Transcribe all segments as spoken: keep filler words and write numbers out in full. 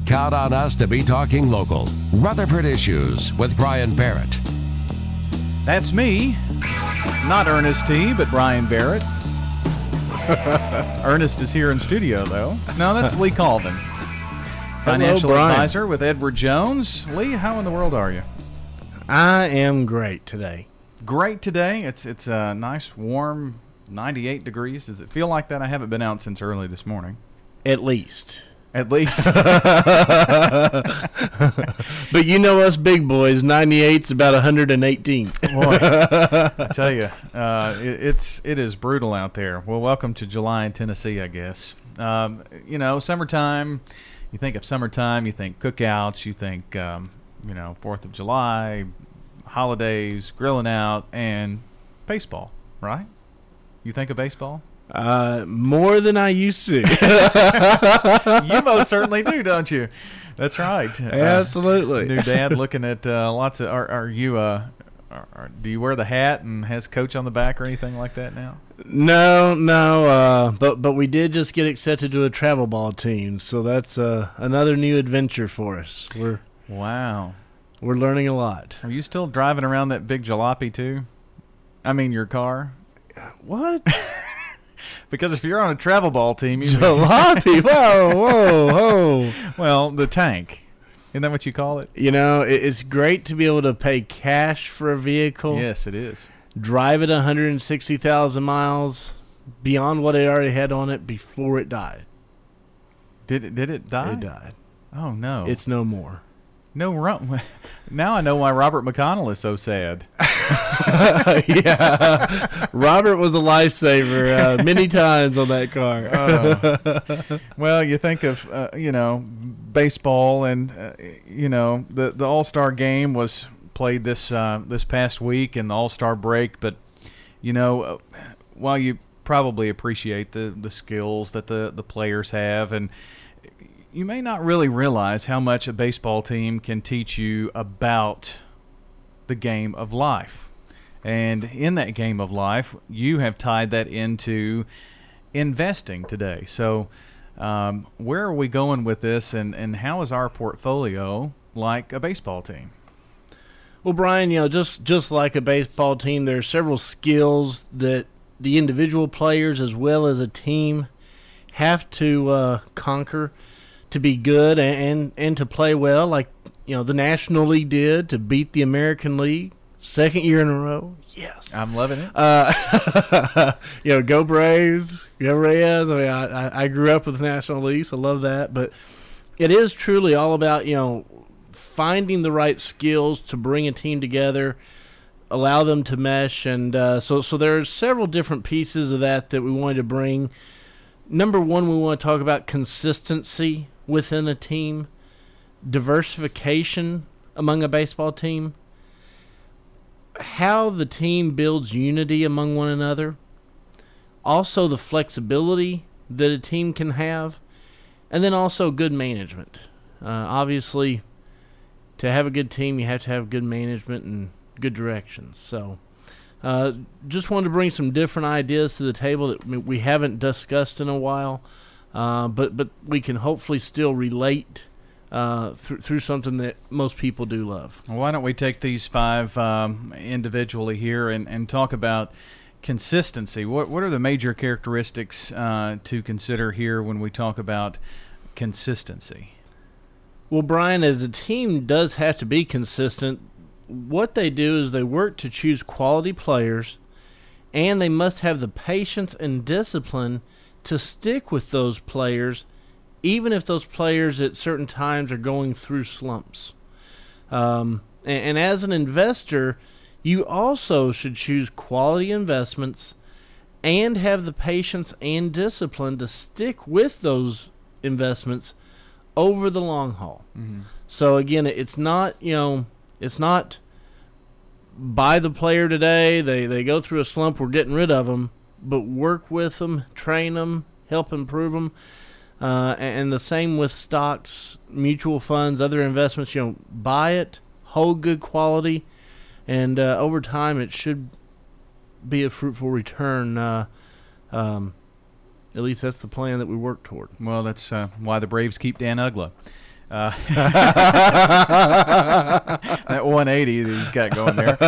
Count on us to be talking local. Rutherford Issues with Brian Barrett. That's me. Not Ernest T., but Brian Barrett. Ernest is here in studio, though. No, that's Lee Colvin. Financial Hello, advisor with Edward Jones. Lee, how in the world are you? I am great today. Great today. It's it's a nice, warm ninety-eight degrees. Does it feel like that? I haven't been out since early this morning. At least. At least. But you know us big boys, ninety-eight's about one hundred eighteen. Boy, I tell you, uh, it, it's it is brutal out there. Well, welcome to July in Tennessee, I guess. Um, you know, summertime. You think of summertime, you think cookouts, you think um, you know Fourth of July, holidays, grilling out, and baseball, right? You think of baseball? Uh, more than I used to. You most certainly do, don't you? That's right. Absolutely. Uh, new dad looking at uh, lots of. Are, are you? Uh, are, are, do you wear the hat and has coach on the back or anything like that now? No, no. Uh, but but we did just get accepted to a travel ball team, so that's uh, another new adventure for us. We're wow. We're learning a lot. Are you still driving around that big jalopy too? I mean, your car. What? Because if you're on a travel ball team, you jalopy. Whoa, whoa, whoa. Well, the tank. Isn't that what you call it? You know, it, it's great to be able to pay cash for a vehicle. Yes, it is. Drive it one hundred sixty thousand miles beyond what it already had on it before it died. Did it? Did it die? It died. Oh no! It's no more. No run. Now I know why Robert McConnell is so sad. Yeah, Robert was a lifesaver uh, many times on that car. uh, well, you think of uh, you know baseball, and uh, you know the the All Star game was played this uh, this past week in the All Star break. But you know, uh, while you probably appreciate the the skills that the the players have, and you may not really realize how much a baseball team can teach you about the game of life. And in that game of life, you have tied that into investing today. So um, where are we going with this, and, and how is our portfolio like a baseball team? Well, Brian, you know, just, just like a baseball team, there are several skills that the individual players as well as a team have to uh, conquer to be good and, and and to play well, like you know the National League did to beat the American League second year in a row. Yes, I'm loving it. Uh, you know, go Braves, go Reyes. I mean, I, I grew up with the National League, so I love that. But it is truly all about you know finding the right skills to bring a team together, allow them to mesh, and uh, so so there are several different pieces of that that we wanted to bring. Number one, we want to talk about consistency within a team, diversification among a baseball team, how the team builds unity among one another, also the flexibility that a team can have, and then also good management. Uh, obviously, to have a good team, you have to have good management and good directions. So uh, just wanted to bring some different ideas to the table that we haven't discussed in a while, uh, but, but we can hopefully still relate uh, through, through something that most people do love. Well, why don't we take these five um, individually here and, and talk about consistency? What what are the major characteristics uh, to consider here when we talk about consistency? Well, Brian, as a team does have to be consistent, what they do is they work to choose quality players, and they must have the patience and discipline to stick with those players, even if those players at certain times are going through slumps. Um, and, and as an investor, you also should choose quality investments and have the patience and discipline to stick with those investments over the long haul. Mm-hmm. So again, it's not, you know, it's not buy the player today, they, they go through a slump, we're getting rid of them, but work with them, train them, help improve them. Uh, and the same with stocks, mutual funds, other investments. You know, buy it, hold good quality, and uh, over time it should be a fruitful return. Uh, um, at least that's the plan that we work toward. Well, that's uh, why the Braves keep Dan Uggla. Uh, that one eighty that he's got going there.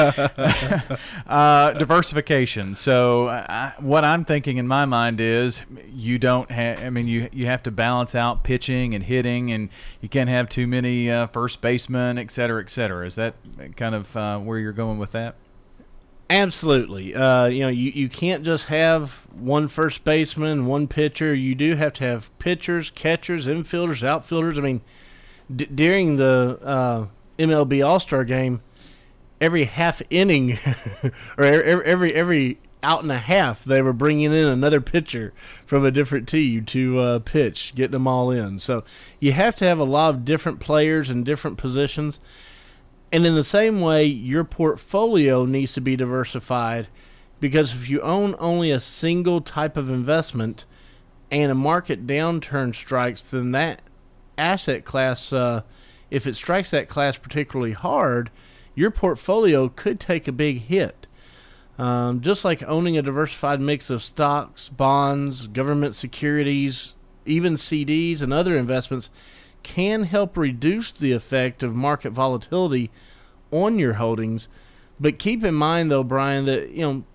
uh, diversification. So I, what I'm thinking in my mind is you don't have. I mean, you you have to balance out pitching and hitting, and you can't have too many uh, first basemen, et cetera, et cetera. Is that kind of uh, where you're going with that? Absolutely. Uh, you know, you, you can't just have one first baseman, one pitcher. You do have to have pitchers, catchers, infielders, outfielders. I mean, d- during the uh, M L B All-Star game, every half inning or every, every every out and a half, they were bringing in another pitcher from a different team to uh, pitch, getting them all in. So you have to have a lot of different players in different positions. And in the same way, your portfolio needs to be diversified, because if you own only a single type of investment and a market downturn strikes, then that asset class, uh, if it strikes that class particularly hard, your portfolio could take a big hit. Um, just like owning a diversified mix of stocks, bonds, government securities, even C Ds and other investments can help reduce the effect of market volatility on your holdings. But keep in mind, though, Brian, that you know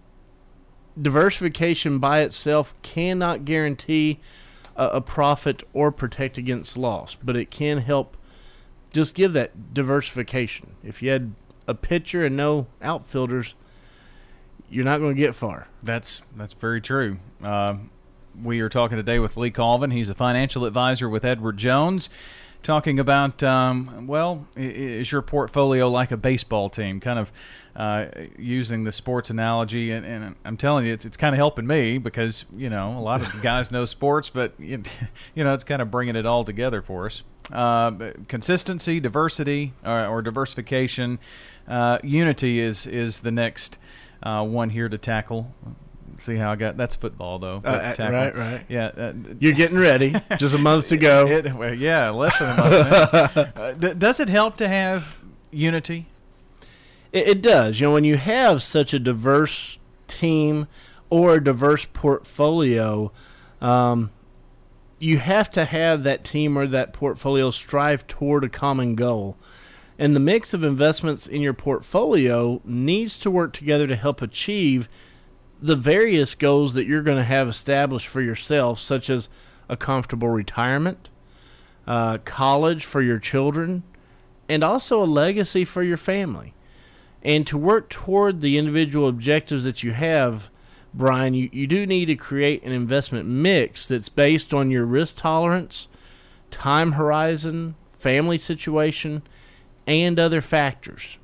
diversification by itself cannot guarantee a, a profit or protect against loss, but it can help just give that diversification. If you had a pitcher and no outfielders, you're not going to get far. That's that's very true. Uh, we are talking today with Lee Colvin. He's a financial advisor with Edward Jones, talking about, um, well, is your portfolio like a baseball team? Kind of uh, using the sports analogy, and, and I'm telling you, it's it's kind of helping me because, you know, a lot of guys know sports, but, it, you know, it's kind of bringing it all together for us. Uh, consistency, diversity, or, or diversification, uh, unity is, is the next uh, one here to tackle. See how I got that's football though. Uh, right, right. Yeah, uh, you're getting ready. Just a month to go. It, well, yeah, less than a month. uh, d- does it help to have unity? It, it does. You know, when you have such a diverse team or a diverse portfolio, um, you have to have that team or that portfolio strive toward a common goal. And the mix of investments in your portfolio needs to work together to help achieve the various goals that you're going to have established for yourself, such as a comfortable retirement, uh, college for your children, and also a legacy for your family. And to work toward the individual objectives that you have, Brian, you, you do need to create an investment mix that's based on your risk tolerance, time horizon, family situation, and other factors.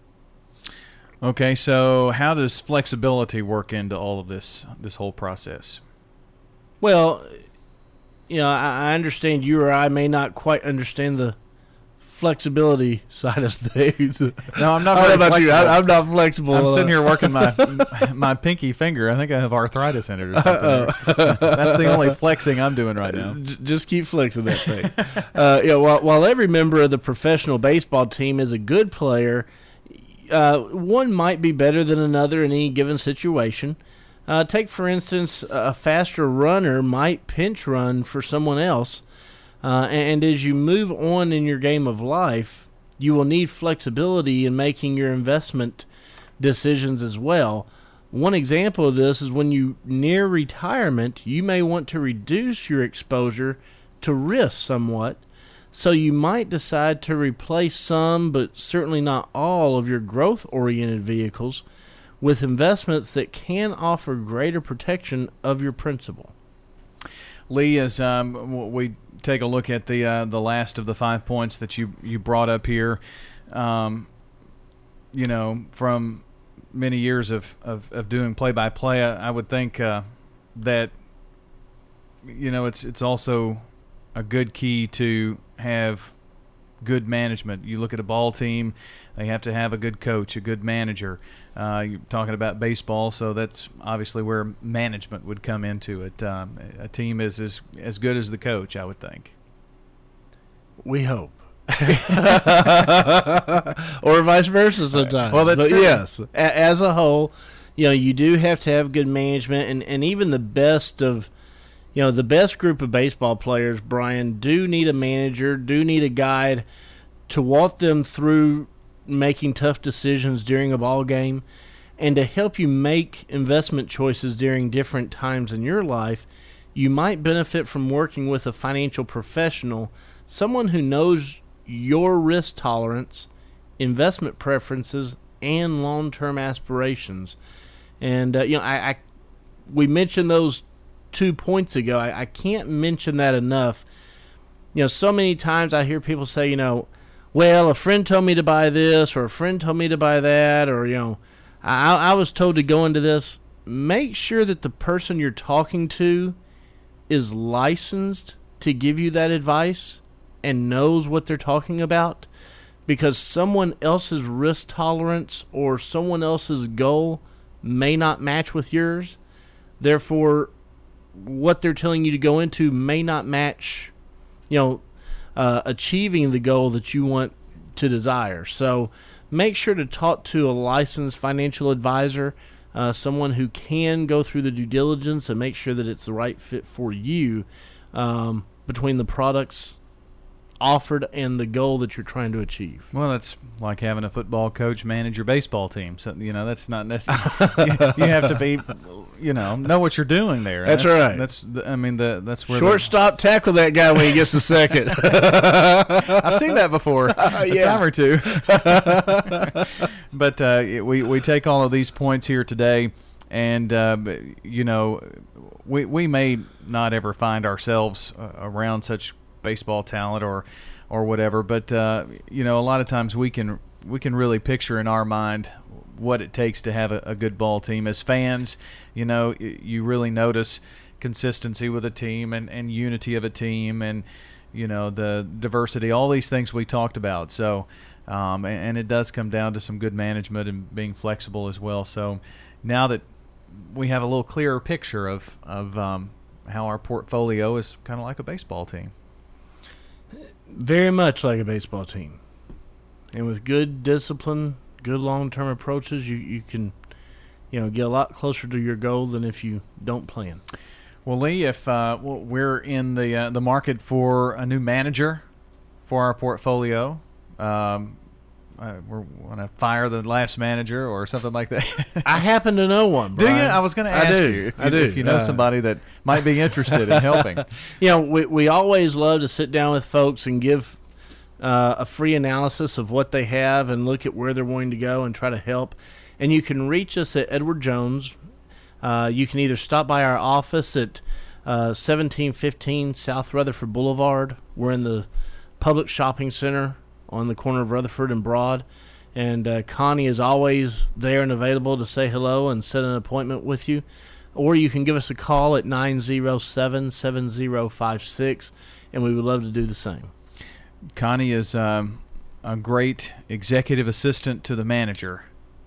Okay, so how does flexibility work into all of this, this whole process? Well, you know, I, I understand you or I may not quite understand the flexibility side of things. No, I'm not. I Very don't know about flexible. you. I, I'm not flexible. I'm uh, sitting here working my my pinky finger. I think I have arthritis in it or something. That's the only flexing I'm doing right now. J- just keep flexing that thing. uh, you know, while, while every member of the professional baseball team is a good player, Uh, one might be better than another in any given situation. Uh, take, for instance, a faster runner might pinch run for someone else. Uh, and, and as you move on in your game of life, you will need flexibility in making your investment decisions as well. One example of this is when you near retirement, you may want to reduce your exposure to risk somewhat. So you might decide to replace some, but certainly not all, of your growth-oriented vehicles with investments that can offer greater protection of your principal. Lee, as um, we take a look at the uh, the last of the five points that you, you brought up here, um, you know, from many years of, of, of doing play-by-play, I, I would think uh, that, you know, it's it's also a good key to have good management. You look at a ball team, they have to have a good coach, a good manager. Uh, you're talking about baseball, so that's obviously where management would come into it. Um, a team is as, as good as the coach, I would think. We hope. Or vice versa sometimes. Well, that's but true. Yes, a- as a whole, you know, you do have to have good management, and, and even the best of you know, the best group of baseball players, Brian, do need a manager, do need a guide to walk them through making tough decisions during a ball game, and to help you make investment choices during different times in your life. You might benefit from working with a financial professional, someone who knows your risk tolerance, investment preferences, and long-term aspirations. And uh, you know, I, I we mentioned those two points ago. I, I can't mention that enough. You know, so many times I hear people say, you know, well, a friend told me to buy this, or a friend told me to buy that, or, you know, I, I was told to go into this. Make sure that the person you're talking to is licensed to give you that advice and knows what they're talking about, because someone else's risk tolerance or someone else's goal may not match with yours. Therefore, what they're telling you to go into may not match, you know, uh, achieving the goal that you want to desire. So make sure to talk to a licensed financial advisor, uh, someone who can go through the due diligence and make sure that it's the right fit for you, um, between the products offered and the goal that you're trying to achieve. Well, that's like having a football coach manage your baseball team. So, you know, that's not necessarily. you, you have to be, you know, know what you're doing there. That's, that's right. That's, the, I mean, the that's where shortstop the, tackle that guy when he gets the second. I've seen that before, uh, a yeah. time or two. But uh, we we take all of these points here today, and uh, you know, we we may not ever find ourselves uh, around such baseball talent or or whatever, but uh, you know, a lot of times we can we can really picture in our mind what it takes to have a, a good ball team. As fans, you know, you really notice consistency with a team and, and unity of a team, and you know, the diversity, all these things we talked about. So um, and, and it does come down to some good management and being flexible as well. So now that we have a little clearer picture of of um, how our portfolio is kind of like a baseball team. Very much like a baseball team. And with good discipline, good long-term approaches, you, you can, you know, get a lot closer to your goal than if you don't plan. Well, Lee, if uh, we're in the uh, the market for a new manager for our portfolio, um, uh, we're going to fire the last manager or something like that. I happen to know one, Do Brian. you? I was going to ask I do. you if I you, do. if you know uh, somebody that might be interested in helping. You know, we we always love to sit down with folks and give uh, a free analysis of what they have and look at where they're wanting to go and try to help. And you can reach us at Edward Jones. Uh, you can either stop by our office at uh, seventeen fifteen South Rutherford Boulevard. We're in the public shopping center on the corner of Rutherford and Broad. And uh, Connie is always there and available to say hello and set an appointment with you. Or you can give us a call at nine oh seven, seven oh five six, and we would love to do the same. Connie is um, a great executive assistant to the manager.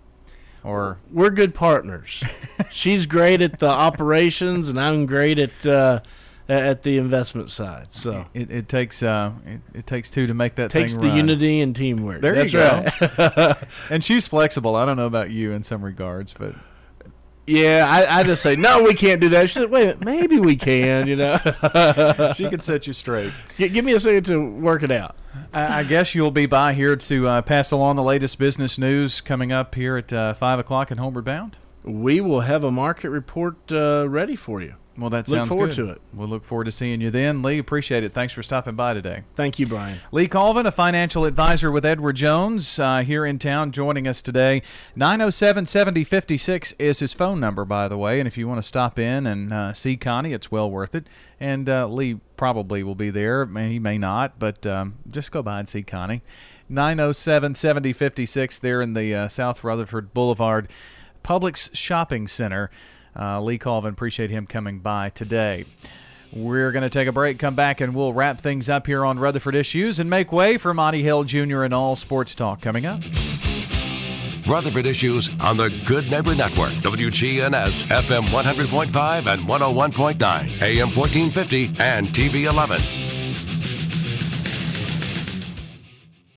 Or we're good partners. She's great at the operations, and I'm great at uh, at the investment side. So it, it takes uh, it, it takes two to make that takes thing the run. unity and teamwork. There That's you go. Right. And she's flexible. I don't know about you in some regards, but yeah, I, I just say no, we can't do that. She said, wait a minute, maybe we can. You know, she can set you straight. G- give me a second to work it out. I, I guess you'll be by here to uh, pass along the latest business news coming up here at uh, five o'clock in Homeward Bound. We will have a market report uh, ready for you. Well, that Look sounds forward good. to it. We'll look forward to seeing you then. Lee, appreciate it. Thanks for stopping by today. Thank you, Brian. Lee Colvin, a financial advisor with Edward Jones, uh, here in town, joining us today. nine oh seven, seven oh five six is his phone number, by the way, and if you want to stop in and uh, see Connie, it's well worth it. And uh, Lee probably will be there. He may not, but um, just go by and see Connie. nine oh seven, seven oh five six there in the uh, South Rutherford Boulevard Publix Shopping Center. Uh, Lee Colvin, appreciate him coming by today. We're going to take a break, come back, and we'll wrap things up here on Rutherford Issues and make way for Monty Hill Junior and All Sports Talk coming up. Rutherford Issues on the Good Neighbor Network. W G N S F M one hundred point five and one oh one point nine, A M fourteen fifty and T V eleven.